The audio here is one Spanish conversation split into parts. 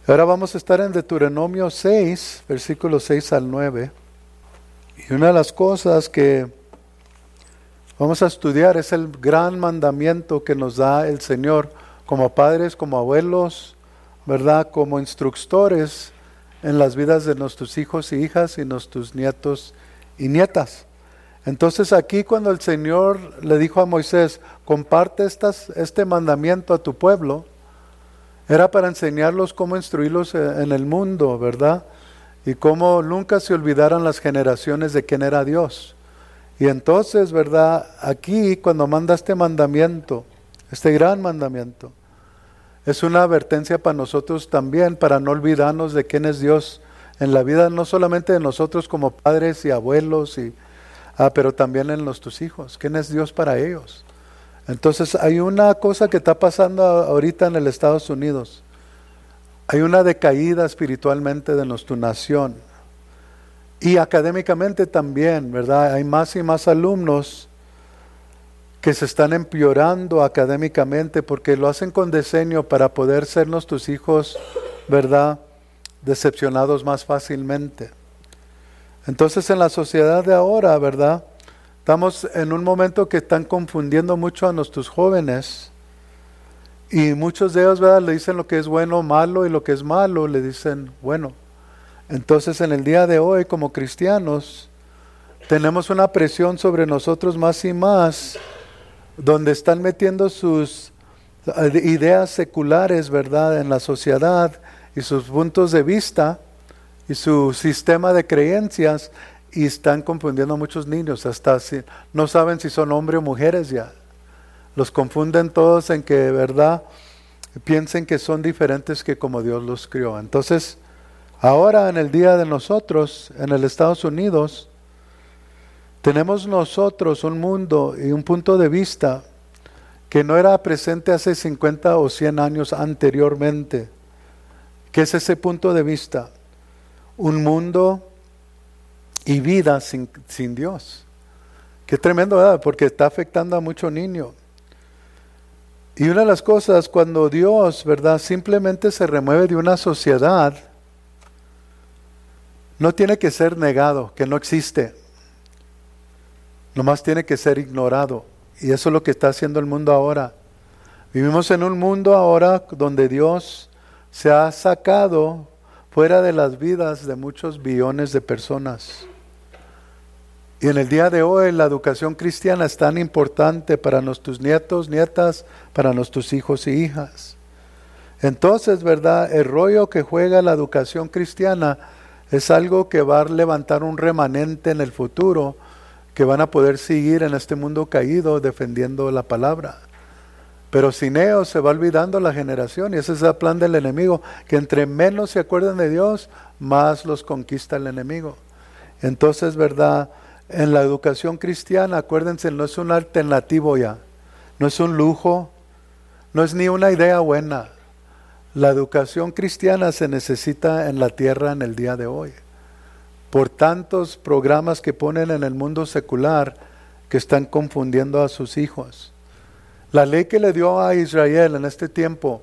Ahora vamos a estar en Deuteronomio 6, versículos 6 al 9. Y una de las cosas que vamos a estudiar es el gran mandamiento que nos da el Señor como padres, como abuelos, ¿verdad? Como instructores en las vidas de nuestros hijos y hijas y nuestros nietos y nietas. Entonces aquí cuando el Señor le dijo a Moisés, comparte este mandamiento a tu pueblo, era para enseñarlos cómo instruirlos en el mundo, ¿verdad? Y cómo nunca se olvidaran las generaciones de quién era Dios. Y entonces, ¿verdad? Aquí cuando manda este mandamiento, este gran mandamiento, es una advertencia para nosotros también, para no olvidarnos de quién es Dios en la vida, no solamente de nosotros como padres y abuelos, pero también en nuestros hijos. ¿Quién es Dios para ellos? Entonces hay una cosa que está pasando ahorita en el Estados Unidos. Hay una decaída espiritualmente de nuestra nación. Y académicamente también, ¿verdad? Hay más y más alumnos que se están empeorando académicamente porque lo hacen con diseño para poder ser nuestros hijos, ¿verdad? Decepcionados más fácilmente. Entonces en la sociedad de ahora, ¿verdad? Estamos en un momento que están confundiendo mucho a nuestros jóvenes y muchos de ellos, ¿verdad? Le dicen lo que es bueno, malo, y lo que es malo le dicen bueno. Entonces en el día de hoy como cristianos tenemos una presión sobre nosotros más y más, donde están metiendo sus ideas seculares, ¿verdad? En la sociedad y sus puntos de vista y su sistema de creencias. Y están confundiendo a muchos niños, hasta si no saben si son hombres o mujeres ya. Los confunden todos en que, ¿verdad? Piensen que son diferentes que como Dios los crió. Entonces, ahora en el día de nosotros, en el Estados Unidos, tenemos nosotros un mundo y un punto de vista que no era presente hace 50 o 100 años anteriormente. ¿Qué es ese punto de vista? Un mundo y vida sin Dios. Qué tremendo, ¿verdad? Porque está afectando a mucho niño. Y una de las cosas, cuando Dios, ¿verdad? Simplemente se remueve de una sociedad, no tiene que ser negado, que no existe. Nomás tiene que ser ignorado. Y eso es lo que está haciendo el mundo ahora. Vivimos en un mundo ahora donde Dios se ha sacado fuera de las vidas de muchos billones de personas. Y en el día de hoy la educación cristiana es tan importante para nuestros nietos, nietas, para nuestros hijos y hijas. Entonces, ¿verdad? El rollo que juega la educación cristiana es algo que va a levantar un remanente en el futuro, que van a poder seguir en este mundo caído defendiendo la palabra. Pero sin ellos se va olvidando la generación, y ese es el plan del enemigo, que entre menos se acuerden de Dios, más los conquista el enemigo. Entonces, ¿verdad? En la educación cristiana, acuérdense, no es un alternativo ya, no es un lujo, no es ni una idea buena. La educación cristiana se necesita en la tierra en el día de hoy, por tantos programas que ponen en el mundo secular que están confundiendo a sus hijos. La ley que le dio a Israel en este tiempo,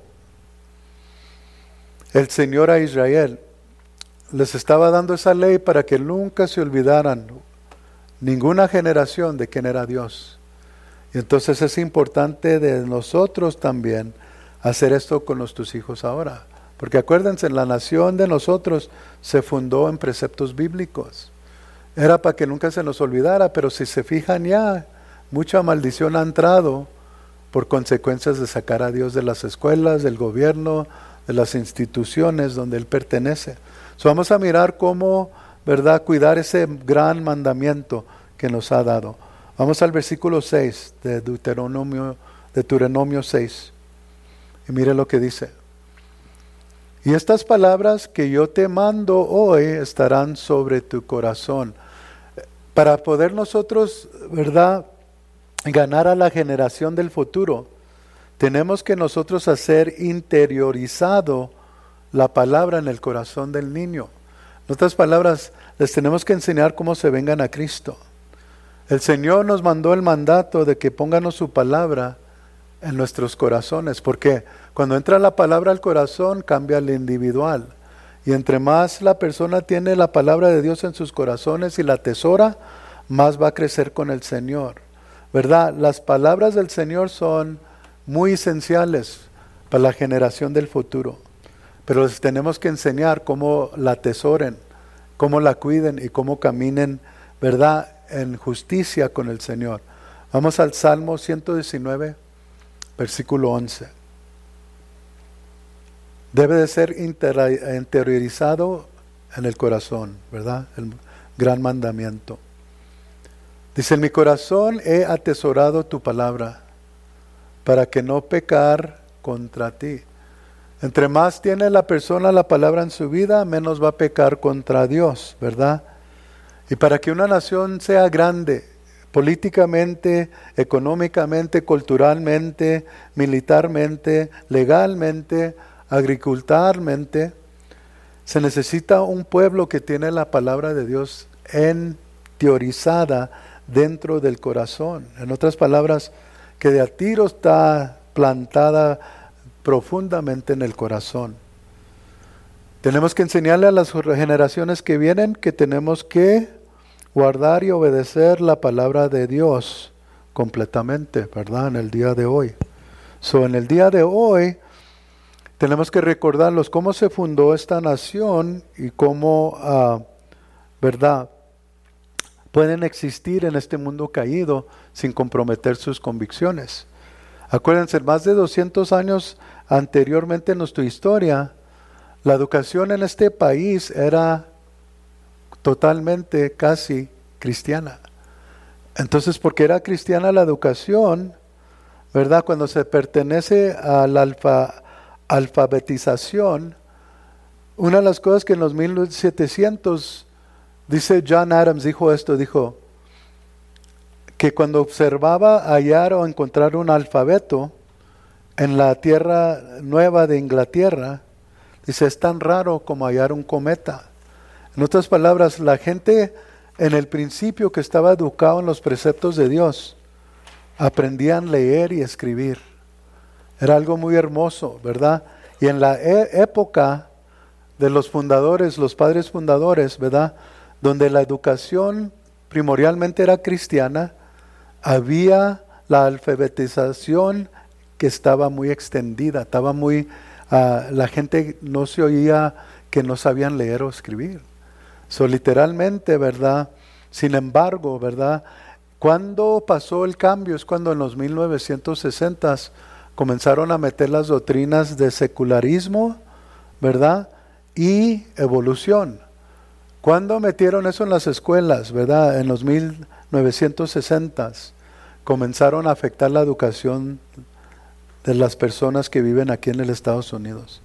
el Señor a Israel, les estaba dando esa ley para que nunca se olvidaran ninguna generación de quién era Dios. Y entonces es importante de nosotros también hacer esto con nuestros hijos ahora. Porque acuérdense, la nación de nosotros se fundó en preceptos bíblicos. Era para que nunca se nos olvidara, pero si se fijan ya, mucha maldición ha entrado por consecuencias de sacar a Dios de las escuelas, del gobierno, de las instituciones donde Él pertenece. So, vamos a mirar cómo, ¿verdad?, cuidar ese gran mandamiento que nos ha dado. Vamos al versículo 6 de Deuteronomio 6. Y mire lo que dice. Y estas palabras que yo te mando hoy estarán sobre tu corazón. Para poder nosotros, ¿verdad?, ganar a la generación del futuro, tenemos que nosotros hacer interiorizado la palabra en el corazón del niño. En otras palabras, les tenemos que enseñar cómo se vengan a Cristo. El Señor nos mandó el mandato de que pónganos su palabra en nuestros corazones, porque cuando entra la palabra al corazón cambia el individual, y entre más la persona tiene la palabra de Dios en sus corazones y la atesora, más va a crecer con el Señor, ¿verdad? Las palabras del Señor son muy esenciales para la generación del futuro, pero les tenemos que enseñar cómo la atesoren, cómo la cuiden y cómo caminen, ¿verdad?, en justicia con el Señor. Vamos al Salmo 119, versículo 11. Debe de ser interiorizado en el corazón, ¿verdad? El gran mandamiento. Dice, en mi corazón he atesorado tu palabra, para que no pecar contra ti. Entre más tiene la persona la palabra en su vida, menos va a pecar contra Dios, ¿verdad? Y para que una nación sea grande, políticamente, económicamente, culturalmente, militarmente, legalmente, agriculturalmente, se necesita un pueblo que tiene la palabra de Dios interiorizada dentro del corazón. En otras palabras, que de a tiro está plantada profundamente en el corazón. Tenemos que enseñarle a las generaciones que vienen que tenemos que guardar y obedecer la palabra de Dios completamente, ¿verdad? En el día de hoy. En el día de hoy tenemos que recordarlos cómo se fundó esta nación y cómo, ¿verdad?, pueden existir en este mundo caído sin comprometer sus convicciones. Acuérdense, más de 200 años anteriormente en nuestra historia, la educación en este país era totalmente casi cristiana. Entonces, porque era cristiana la educación, ¿verdad? Cuando se pertenece a la alfabetización, una de las cosas que en los 1700, dice John Adams, dijo que cuando observaba hallar o encontrar un alfabeto en la tierra nueva de Inglaterra, dice, es tan raro como hallar un cometa. En otras palabras, la gente en el principio que estaba educado en los preceptos de Dios, aprendían a leer y escribir. Era algo muy hermoso, ¿verdad? Y en la época de los fundadores, los padres fundadores, ¿verdad?, donde la educación primordialmente era cristiana, había la alfabetización que estaba muy extendida, estaba muy, la gente no se oía que no sabían leer o escribir. Literalmente, ¿verdad? Sin embargo, ¿verdad?, cuando pasó el cambio es cuando en los 1960 comenzaron a meter las doctrinas de secularismo, ¿verdad?, y evolución. ¿Cuándo metieron eso en las escuelas, verdad? En los 1960 comenzaron a afectar la educación de las personas que viven aquí en los Estados Unidos.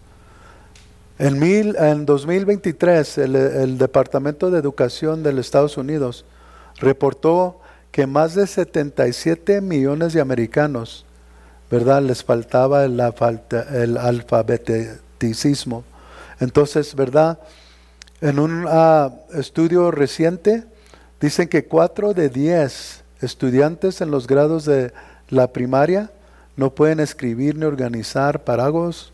En 2023, el Departamento de Educación de los Estados Unidos reportó que más de 77 millones de americanos, ¿verdad?, les faltaba el alfabeticismo. Entonces, ¿verdad?, en un estudio reciente, dicen que 4 de 10 estudiantes en los grados de la primaria no pueden escribir ni organizar paraguas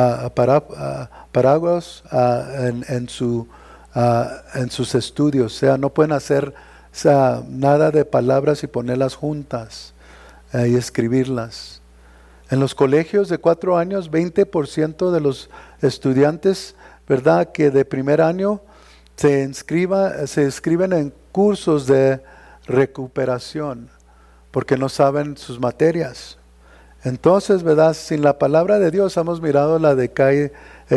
en sus estudios. O sea, no pueden hacer nada de palabras y ponerlas juntas y escribirlas. En los colegios de 4 años, 20% de los estudiantes, ¿verdad?, que de primer año se inscriben en cursos de recuperación porque no saben sus materias. Entonces, ¿verdad?, sin la palabra de Dios hemos mirado la decaída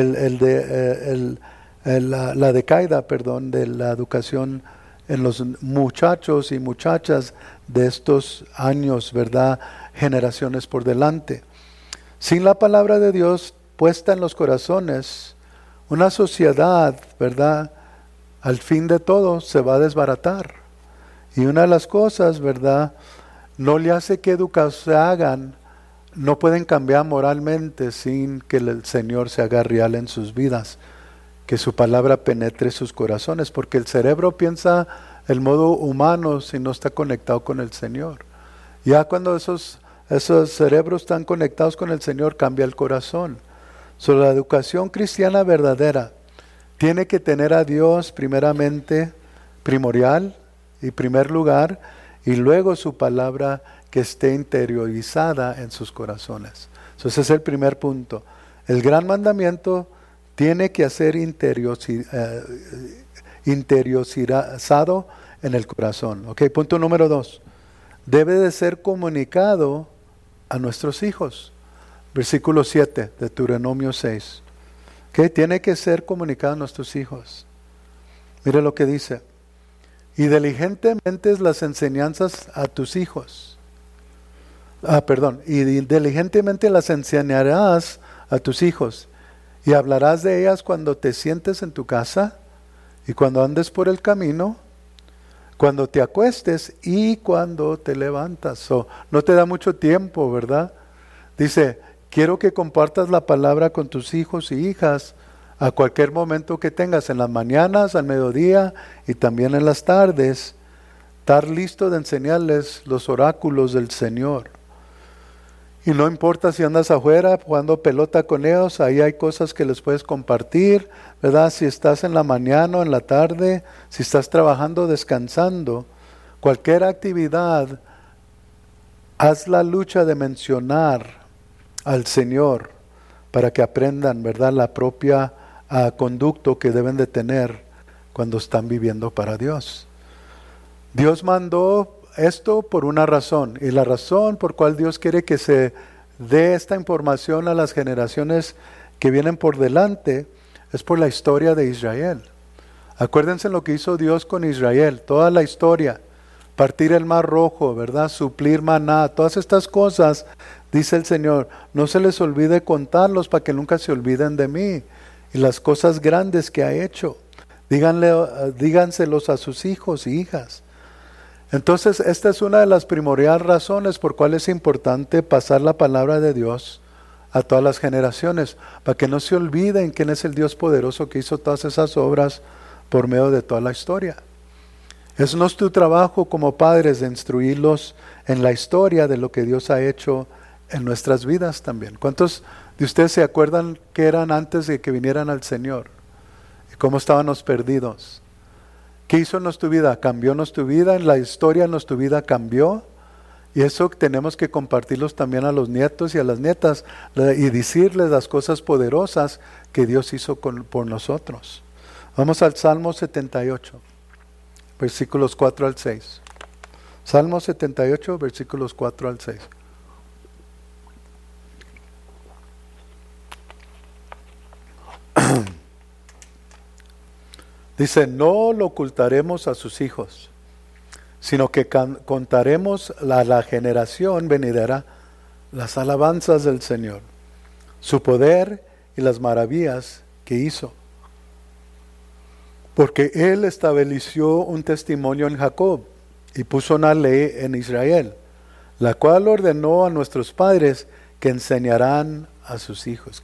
de la educación en los muchachos y muchachas de estos años, ¿verdad?, generaciones por delante. Sin la palabra de Dios puesta en los corazones, una sociedad, ¿verdad?, al fin de todo se va a desbaratar. Y una de las cosas, ¿verdad?, no le hace que educación se hagan, no pueden cambiar moralmente sin que el Señor se haga real en sus vidas, que su palabra penetre sus corazones, porque el cerebro piensa el modo humano si no está conectado con el Señor. Ya cuando esos esos cerebros están conectados con el Señor, cambia el corazón. La educación cristiana verdadera tiene que tener a Dios primeramente, primordial y primer lugar, y luego su palabra que esté interiorizada en sus corazones. Ese es el primer punto. El gran mandamiento tiene que ser interiorizado en el corazón. Okay, punto número 2. Debe de ser comunicado a nuestros hijos. Versículo 7 de Deuteronomio 6. Okay, tiene que ser comunicado a nuestros hijos. Mire lo que dice. Y diligentemente las enseñanzas a tus hijos. Y diligentemente las enseñarás a tus hijos. Y hablarás de ellas cuando te sientes en tu casa y cuando andes por el camino, cuando te acuestes y cuando te levantas. No te da mucho tiempo, ¿verdad? Dice, quiero que compartas la palabra con tus hijos y hijas a cualquier momento que tengas, en las mañanas, al mediodía y también en las tardes. Estar listo de enseñarles los oráculos del Señor. Y no importa si andas afuera jugando pelota con ellos, ahí hay cosas que les puedes compartir, ¿verdad? Si estás en la mañana o en la tarde, si estás trabajando, descansando, cualquier actividad, haz la lucha de mencionar al Señor para que aprendan, ¿verdad?, la propia conducta que deben de tener cuando están viviendo para Dios. Dios mandó esto por una razón, y la razón por cual Dios quiere que se dé esta información a las generaciones que vienen por delante es por la historia de Israel. Acuérdense lo que hizo Dios con Israel, toda la historia, partir el mar rojo, ¿verdad? Suplir maná, todas estas cosas, dice el Señor, no se les olvide contarlos para que nunca se olviden de mí y las cosas grandes que ha hecho. Díganselos a sus hijos y hijas. Entonces, esta es una de las primordiales razones por cuál es importante pasar la palabra de Dios a todas las generaciones, para que no se olviden quién es el Dios poderoso que hizo todas esas obras por medio de toda la historia. Es nuestro trabajo como padres de instruirlos en la historia de lo que Dios ha hecho en nuestras vidas también. ¿Cuántos de ustedes se acuerdan qué eran antes de que vinieran al Señor? ¿Y cómo estaban los perdidos? ¿Qué hizo en nuestra vida? ¿Cambió nuestra vida? ¿En la historia de nuestra vida cambió? Y eso tenemos que compartirlos también a los nietos y a las nietas y decirles las cosas poderosas que Dios hizo por nosotros. Vamos al Salmo 78, versículos 4 al 6. Salmo 78, versículos 4 al 6. Dice, no lo ocultaremos a sus hijos, sino que contaremos a la generación venidera las alabanzas del Señor, su poder y las maravillas que hizo. Porque Él estableció un testimonio en Jacob y puso una ley en Israel, la cual ordenó a nuestros padres que enseñaran a sus hijos,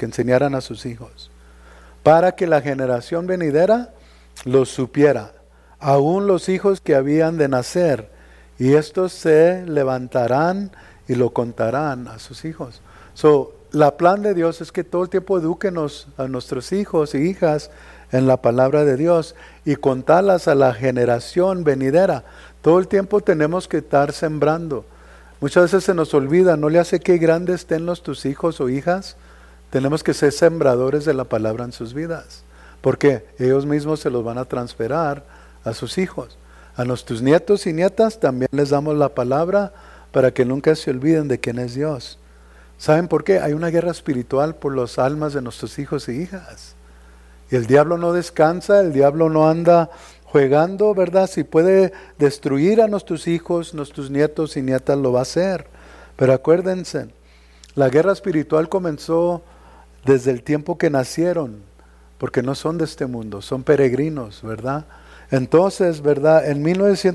para que la generación venidera los supiera, aún los hijos que habían de nacer, y estos se levantarán y lo contarán a sus hijos. La plan de Dios es que todo el tiempo edúquenos a nuestros hijos y hijas en la palabra de Dios y contarlas a la generación venidera. Todo el tiempo tenemos que estar sembrando. Muchas veces se nos olvida, no le hace que grandes estén tus hijos o hijas. Tenemos que ser sembradores de la palabra en sus vidas, porque ellos mismos se los van a transferir a sus hijos. A nuestros nietos y nietas también les damos la palabra para que nunca se olviden de quién es Dios. ¿Saben por qué? Hay una guerra espiritual por las almas de nuestros hijos y hijas. Y el diablo no descansa, el diablo no anda jugando, ¿verdad? Si puede destruir a nuestros hijos, nuestros nietos y nietas, lo va a hacer. Pero acuérdense, la guerra espiritual comenzó desde el tiempo que nacieron, porque no son de este mundo, son peregrinos, ¿verdad? Entonces, ¿verdad? En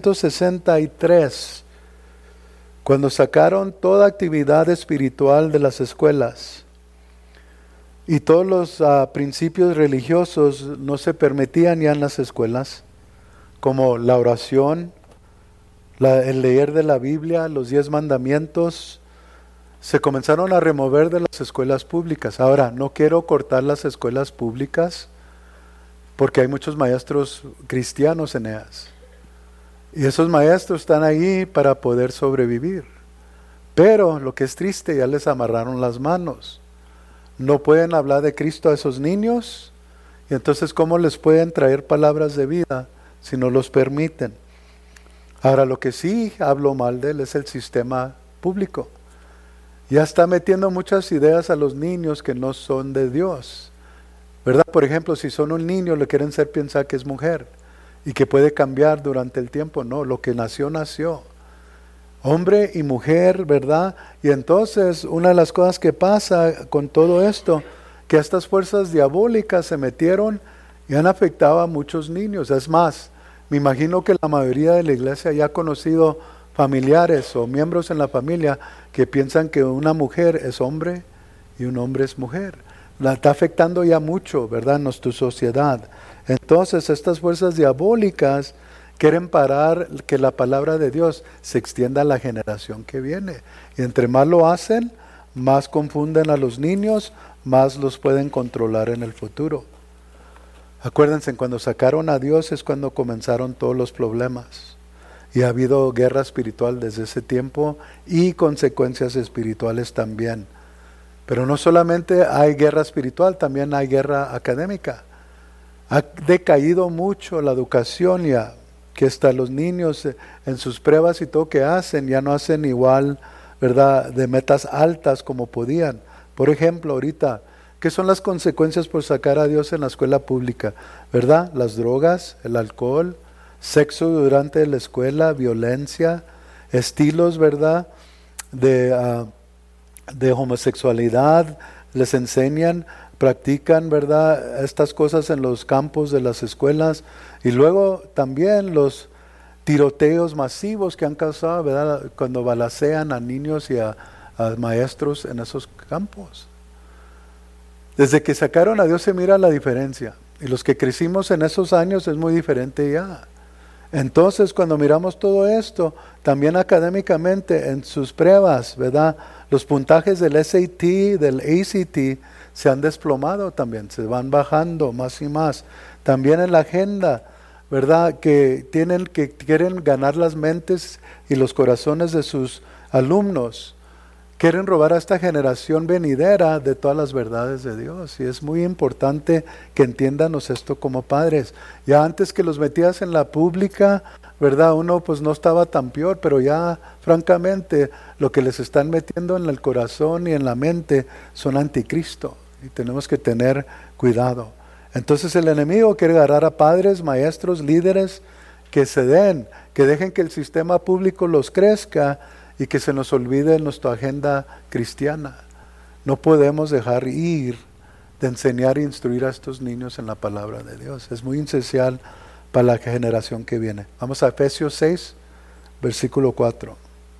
1963, cuando sacaron toda actividad espiritual de las escuelas y todos los principios religiosos no se permitían ya en las escuelas, como la oración, el leer de la Biblia, los 10 mandamientos, se comenzaron a remover de las escuelas públicas. Ahora, no quiero cortar las escuelas públicas porque hay muchos maestros cristianos en ellas. Y esos maestros están ahí para poder sobrevivir. Pero lo que es triste, ya les amarraron las manos. No pueden hablar de Cristo a esos niños. Y entonces, ¿cómo les pueden traer palabras de vida si no los permiten? Ahora, lo que sí hablo mal de él es el sistema público. Ya está metiendo muchas ideas a los niños que no son de Dios, ¿verdad? Por ejemplo, si son un niño, le quieren hacer pensar que es mujer y que puede cambiar durante el tiempo. No, lo que nació, nació. Hombre y mujer, ¿verdad? Y entonces, una de las cosas que pasa con todo esto, que estas fuerzas diabólicas se metieron y han afectado a muchos niños. Es más, me imagino que la mayoría de la iglesia ya ha conocido familiares o miembros en la familia que piensan que una mujer es hombre y un hombre es mujer. La está afectando ya mucho, ¿verdad?, en nuestra sociedad. Entonces, estas fuerzas diabólicas quieren parar que la palabra de Dios se extienda a la generación que viene. Y entre más lo hacen, más confunden a los niños, más los pueden controlar en el futuro. Acuérdense, cuando sacaron a Dios es cuando comenzaron todos los problemas. Y ha habido guerra espiritual desde ese tiempo y consecuencias espirituales también. Pero no solamente hay guerra espiritual, también hay guerra académica. Ha decaído mucho la educación ya, que hasta los niños en sus pruebas y todo que hacen, ya no hacen igual, ¿verdad?, de metas altas como podían. Por ejemplo, ahorita, ¿qué son las consecuencias por sacar a Dios en la escuela pública? ¿Verdad? Las drogas, el alcohol, sexo durante la escuela, violencia, estilos, ¿verdad?, de homosexualidad, les enseñan, practican, ¿verdad?, estas cosas en los campos de las escuelas. Y luego también los tiroteos masivos que han causado, ¿verdad?, cuando balacean a niños y a maestros en esos campos. Desde que sacaron a Dios se mira la diferencia. Y los que crecimos en esos años es muy diferente ya. Entonces, cuando miramos todo esto, también académicamente en sus pruebas, ¿verdad?, los puntajes del SAT, del ACT, se han desplomado también, se van bajando más y más. También en la agenda, ¿verdad?, que quieren ganar las mentes y los corazones de sus alumnos. Quieren robar a esta generación venidera de todas las verdades de Dios. Y es muy importante que entiendanos esto como padres. Ya antes que los metías en la pública, ¿verdad?, uno pues no estaba tan peor, pero ya francamente lo que les están metiendo en el corazón y en la mente son anticristo. Y tenemos que tener cuidado. Entonces el enemigo quiere agarrar a padres, maestros, líderes que se den, que dejen que el sistema público los crezca y que se nos olvide nuestra agenda cristiana. No podemos dejar ir de enseñar e instruir a estos niños en la palabra de Dios. Es muy esencial para la generación que viene. Vamos a Efesios 6, versículo 4.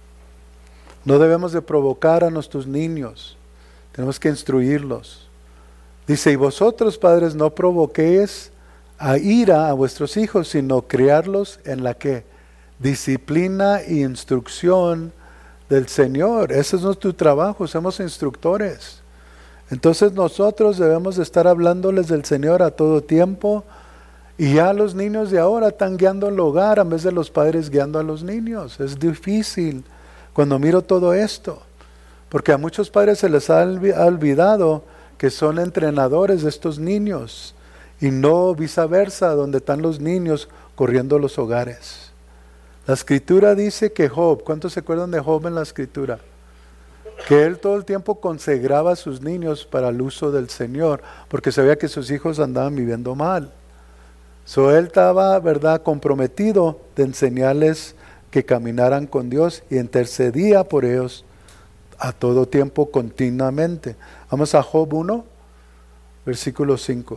No debemos de provocar a nuestros niños, tenemos que instruirlos. Dice, y vosotros, padres, no provoquéis a ira a vuestros hijos, sino criarlos en la que disciplina e instrucción del Señor. Ese es nuestro trabajo, somos instructores. Entonces nosotros debemos de estar hablándoles del Señor a todo tiempo. Y ya los niños de ahora están guiando el hogar en vez de los padres guiando a los niños. Es difícil cuando miro todo esto, porque a muchos padres se les ha olvidado que son entrenadores de estos niños y no viceversa, donde están los niños corriendo los hogares. La escritura dice que Job, ¿cuántos se acuerdan de Job en la escritura? Que él todo el tiempo consagraba a sus niños para el uso del Señor, porque sabía que sus hijos andaban viviendo mal. Él estaba, ¿verdad?, comprometido de enseñarles que caminaran con Dios y intercedía por ellos a todo tiempo, continuamente. Vamos a Job 1, versículo 5.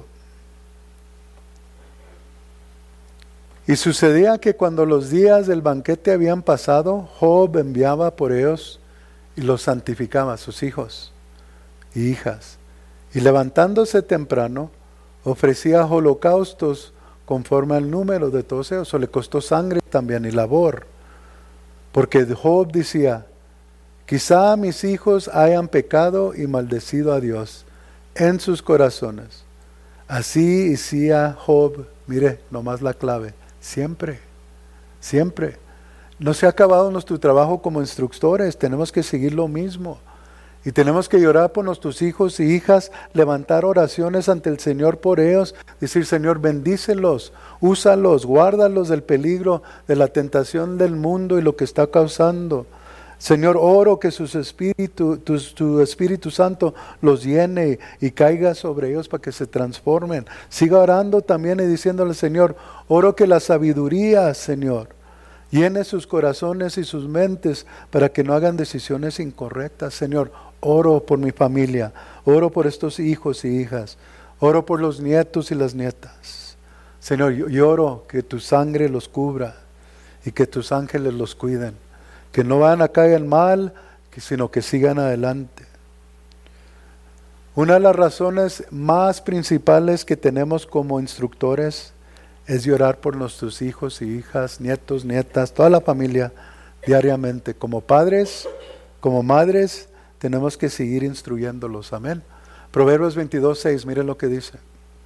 Y sucedía que cuando los días del banquete habían pasado, Job enviaba por ellos y los santificaba, a sus hijos y hijas. Y levantándose temprano, ofrecía holocaustos conforme al número de todos ellos. Eso le costó sangre también y labor. Porque Job decía Quizá mis hijos hayan pecado y maldecido a Dios en sus corazones. Así hacía Job. Mire, nomás la clave. Siempre, siempre. No se ha acabado nuestro trabajo como instructores. Tenemos que seguir lo mismo. Y tenemos que llorar por nuestros hijos y hijas, levantar oraciones ante el Señor por ellos, decir, Señor, bendícelos, úsalos, guárdalos del peligro, de la tentación del mundo y lo que está causando. Señor, oro que tu Espíritu Santo los llene y caiga sobre ellos para que se transformen. Siga orando también y diciéndole, Señor, oro que la sabiduría, Señor, llene sus corazones y sus mentes para que no hagan decisiones incorrectas. Señor, oro por mi familia, oro por estos hijos y hijas, oro por los nietos y las nietas. Señor, yo oro que tu sangre los cubra y que tus ángeles los cuiden, que no van a caer en mal, sino que sigan adelante. Una de las razones más principales que tenemos como instructores es llorar por nuestros hijos y hijas, nietos, nietas, toda la familia diariamente. Como padres, como madres, tenemos que seguir instruyéndolos. Amén. Proverbios 22:6, miren lo que dice.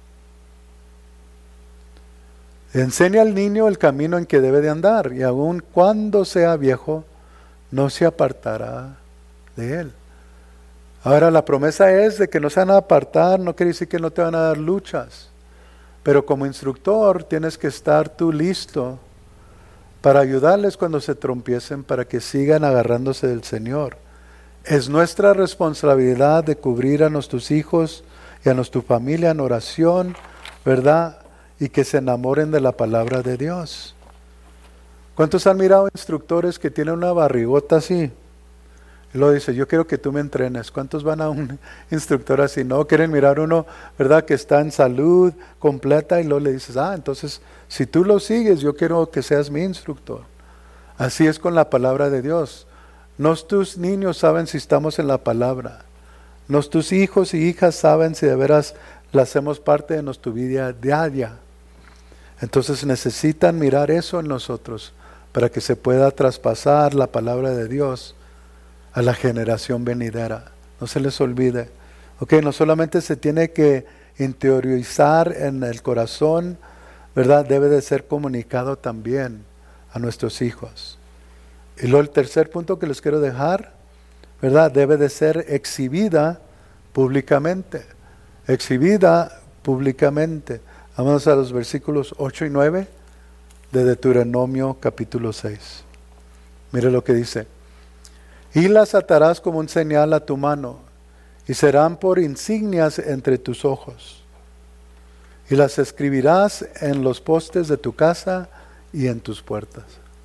Enseña al niño el camino en que debe de andar, y aun cuando sea viejo, no se apartará de él. Ahora la promesa es de que no se van a apartar, no quiere decir que no te van a dar luchas. Pero como instructor tienes que estar tú listo para ayudarles cuando se trompiecen, para que sigan agarrándose del Señor. Es nuestra responsabilidad de cubrir a nuestros hijos y a nuestra familia en oración, ¿verdad? Y que se enamoren de la palabra de Dios. ¿Cuántos han mirado instructores que tienen una barrigota así? Y luego dice, yo quiero que tú me entrenes. ¿Cuántos van a un instructor así? No, quieren mirar uno, ¿verdad? Que está en salud completa y luego le dices, entonces, si tú lo sigues, yo quiero que seas mi instructor. Así es con la palabra de Dios. Nuestros niños saben si estamos en la palabra. Nuestros hijos y hijas saben si de veras la hacemos parte de nuestra vida diaria. Entonces necesitan mirar eso en nosotros para que se pueda traspasar la palabra de Dios a la generación venidera. No se les olvide. No solamente se tiene que interiorizar en el corazón, ¿verdad? Debe de ser comunicado también a nuestros hijos. Y luego el tercer punto que les quiero dejar, ¿verdad? Debe de ser exhibida públicamente. Exhibida públicamente. Vamos a los versículos 8 y 9 de Deuteronomio capítulo 6. Mire lo que dice. Y las atarás como un señal a tu mano, y serán por insignias entre tus ojos. Y las escribirás en los postes de tu casa y en tus puertas.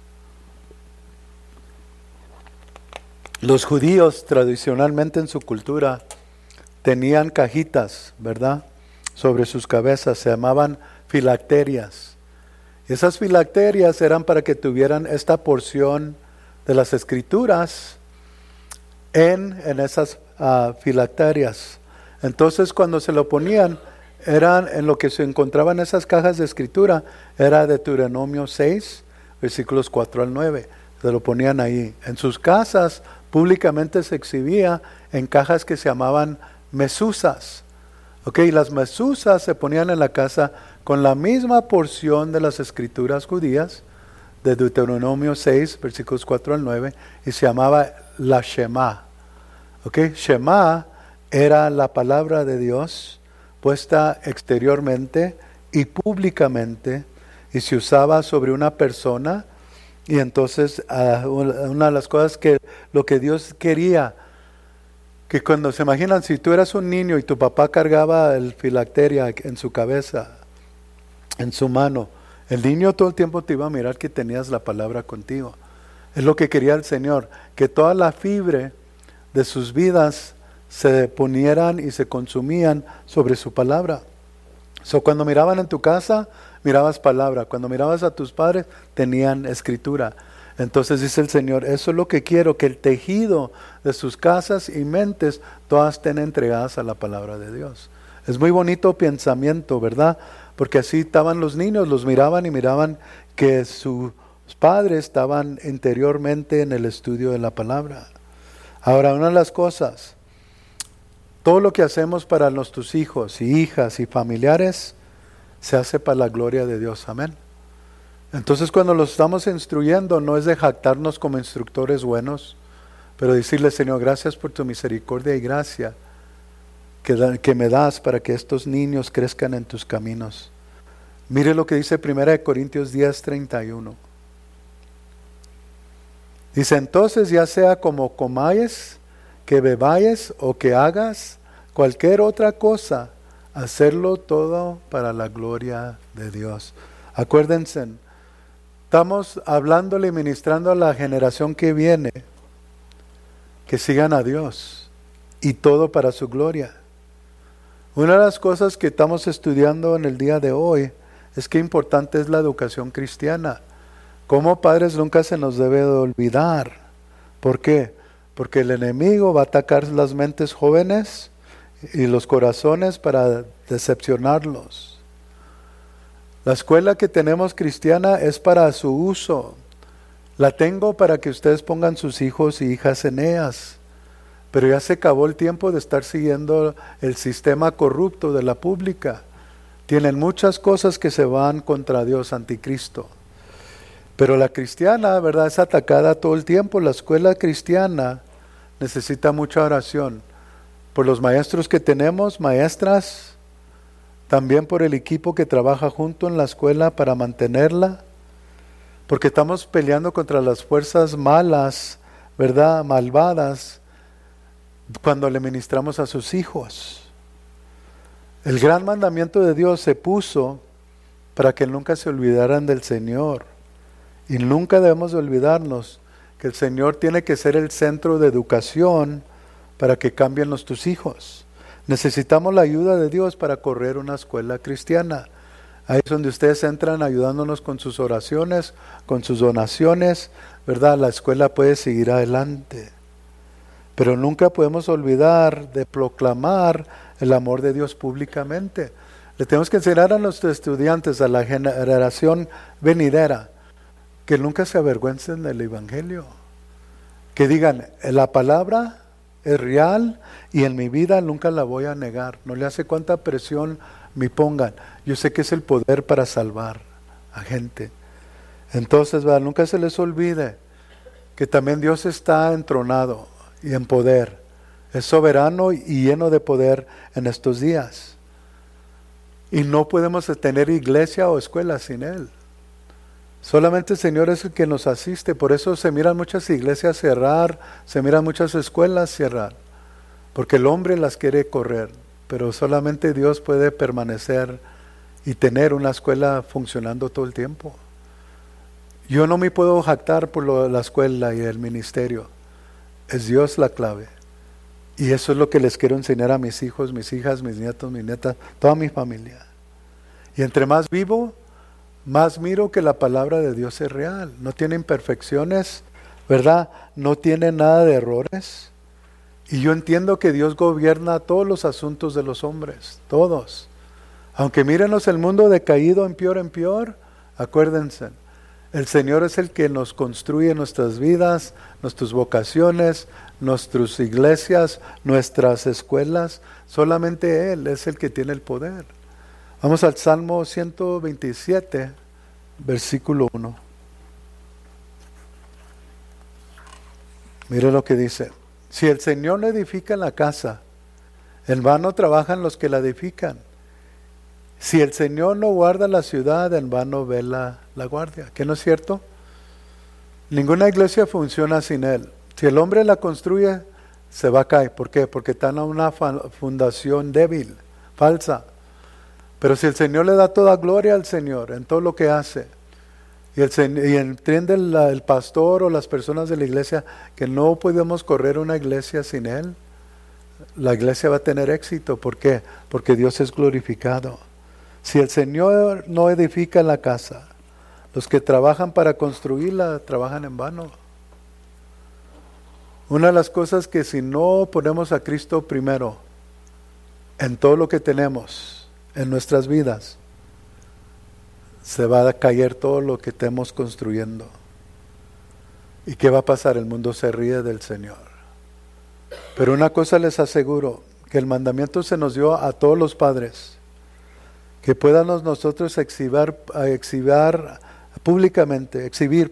Los judíos tradicionalmente en su cultura tenían cajitas, ¿verdad? Sobre sus cabezas, se llamaban filacterias. Esas filacterias eran para que tuvieran esta porción de las escrituras en esas filacterias. Entonces cuando se lo ponían, eran en lo que se encontraban esas cajas de escritura, era Deuteronomio 6, versículos 4 al 9. Se lo ponían ahí. En sus casas públicamente se exhibía en cajas que se llamaban mesuzas. Las mesuzas se ponían en la casa con la misma porción de las escrituras judías, de Deuteronomio 6, versículos 4 al 9, y se llamaba la Shema. Shema era la palabra de Dios puesta exteriormente y públicamente, y se usaba sobre una persona. Y entonces una de las cosas que lo que Dios quería, que cuando se imaginan, si tú eras un niño y tu papá cargaba el filacteria en su cabeza, en su mano, el niño todo el tiempo te iba a mirar que tenías la palabra contigo. Es lo que quería el Señor, que toda la fibra de sus vidas se ponieran y se consumían sobre su palabra. Cuando miraban en tu casa, mirabas palabra. Cuando mirabas a tus padres, tenían escritura. Entonces dice el Señor, eso es lo que quiero, que el tejido de sus casas y mentes todas estén entregadas a la palabra de Dios. Es muy bonito pensamiento, ¿verdad? Porque así estaban los niños, los miraban y miraban que sus padres estaban interiormente en el estudio de la palabra. Ahora, una de las cosas, todo lo que hacemos para nuestros hijos y hijas y familiares, se hace para la gloria de Dios. Amén. Entonces, cuando los estamos instruyendo, no es de jactarnos como instructores buenos, pero decirle, Señor, gracias por tu misericordia y gracia que me das para que estos niños crezcan en tus caminos. Mire lo que dice 1 Corintios 10:31. Dice, entonces ya sea como comáis, que bebáis o que hagas cualquier otra cosa, hacerlo todo para la gloria de Dios. Acuérdense, estamos hablándole y ministrando a la generación que viene, que sigan a Dios y todo para su gloria. Una de las cosas que estamos estudiando en el día de hoy es que importante es la educación cristiana. Como padres nunca se nos debe de olvidar. ¿Por qué? Porque el enemigo va a atacar las mentes jóvenes y los corazones para decepcionarlos. La escuela que tenemos cristiana es para su uso. La tengo para que ustedes pongan sus hijos y hijas en ellas. Pero ya se acabó el tiempo de estar siguiendo el sistema corrupto de la pública. Tienen muchas cosas que se van contra Dios, anticristo. Pero la cristiana, ¿verdad?, es atacada todo el tiempo. La escuela cristiana necesita mucha oración. Por los maestros que tenemos, maestras, también por el equipo que trabaja junto en la escuela para mantenerla. Porque estamos peleando contra las fuerzas malas, ¿verdad?, malvadas, cuando le ministramos a sus hijos. El gran mandamiento de Dios se puso para que nunca se olvidaran del Señor. Y nunca debemos de olvidarnos que el Señor tiene que ser el centro de educación para que cambien nuestros hijos. Necesitamos la ayuda de Dios para correr una escuela cristiana. Ahí es donde ustedes entran ayudándonos con sus oraciones, con sus donaciones, ¿verdad? La escuela puede seguir adelante. Pero nunca podemos olvidar de proclamar el amor de Dios públicamente. Le tenemos que enseñar a nuestros estudiantes, a la generación venidera, que nunca se avergüencen del Evangelio. Que digan, la palabra es real y en mi vida nunca la voy a negar. No le hace cuánta presión me pongan. Yo sé que es el poder para salvar a gente. Entonces, ¿verdad?, nunca se les olvide que también Dios está entronado y en poder. Es soberano y lleno de poder en estos días. Y no podemos tener iglesia o escuela sin Él. Solamente el Señor es el que nos asiste. Por eso se miran muchas iglesias cerrar, se miran muchas escuelas cerrar. Porque el hombre las quiere correr. Pero solamente Dios puede permanecer y tener una escuela funcionando todo el tiempo. Yo no me puedo jactar por la escuela y el ministerio. Es Dios la clave. Y eso es lo que les quiero enseñar a mis hijos, mis hijas, mis nietos, mis nietas, toda mi familia. Y entre más vivo, más miro que la palabra de Dios es real. No tiene imperfecciones, ¿verdad? No tiene nada de errores. Y yo entiendo que Dios gobierna todos los asuntos de los hombres, todos. Aunque mírenos el mundo decaído en peor, acuérdense, el Señor es el que nos construye nuestras vidas, nuestras vocaciones, nuestras iglesias, nuestras escuelas. Solamente Él es el que tiene el poder. Vamos al Salmo 127, versículo 1. Mire lo que dice. Si el Señor no edifica la casa, en vano trabajan los que la edifican. Si el Señor no guarda la ciudad, en vano vela la guardia. ¿Qué no es cierto? Ninguna iglesia funciona sin Él. Si el hombre la construye, se va a caer. ¿Por qué? Porque está en una fundación débil, falsa. Pero si el Señor le da toda gloria al Señor en todo lo que hace, y entiende el pastor o las personas de la iglesia que no podemos correr una iglesia sin Él, la iglesia va a tener éxito. ¿Por qué? Porque Dios es glorificado. Si el Señor no edifica la casa, los que trabajan para construirla trabajan en vano. Una de las cosas que si no ponemos a Cristo primero en todo lo que tenemos, en nuestras vidas, se va a caer todo lo que estemos construyendo. ¿Y qué va a pasar? El mundo se ríe del Señor. Pero una cosa les aseguro, que el mandamiento se nos dio a todos los padres, que podamos nosotros exhibir públicamente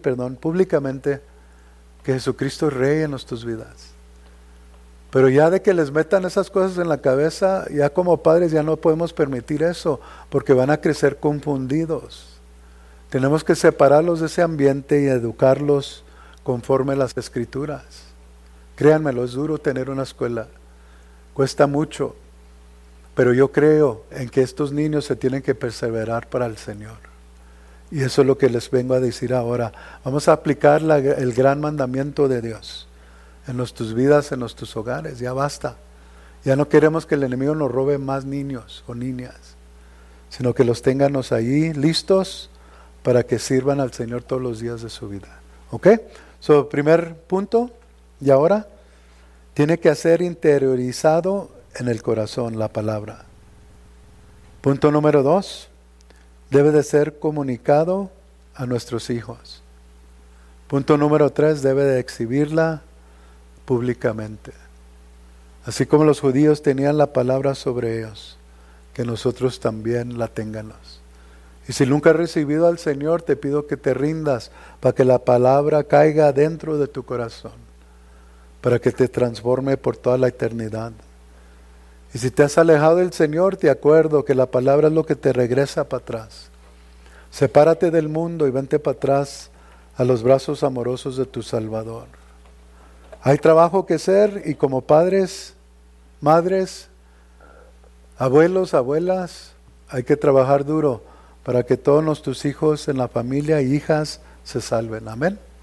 que Jesucristo es Rey en nuestras vidas. Pero ya de que les metan esas cosas en la cabeza, ya como padres ya no podemos permitir eso, porque van a crecer confundidos. Tenemos que separarlos de ese ambiente y educarlos conforme a las Escrituras. Créanmelo, es duro tener una escuela, cuesta mucho, pero yo creo en que estos niños se tienen que perseverar para el Señor. Y eso es lo que les vengo a decir ahora. Vamos a aplicar el gran mandamiento de Dios en nuestras vidas, en nuestros hogares. Ya basta. Ya no queremos que el enemigo nos robe más niños o niñas, sino que los tengamos ahí listos para que sirvan al Señor todos los días de su vida. ¿Ok? So, primer punto, y ahora, tiene que ser interiorizado en el corazón la palabra. Punto número 2, debe de ser comunicado a nuestros hijos. Punto número 3, debe de exhibirla públicamente. Así como los judíos tenían la palabra sobre ellos, que nosotros también la tengamos. Y si nunca has recibido al Señor, te pido que te rindas para que la palabra caiga dentro de tu corazón, para que te transforme por toda la eternidad. Y si te has alejado del Señor, te acuerdo que la palabra es lo que te regresa para atrás. Sepárate del mundo y vente para atrás a los brazos amorosos de tu Salvador. Hay trabajo que hacer y como padres, madres, abuelos, abuelas, hay que trabajar duro para que todos nuestros hijos en la familia e hijas se salven. Amén.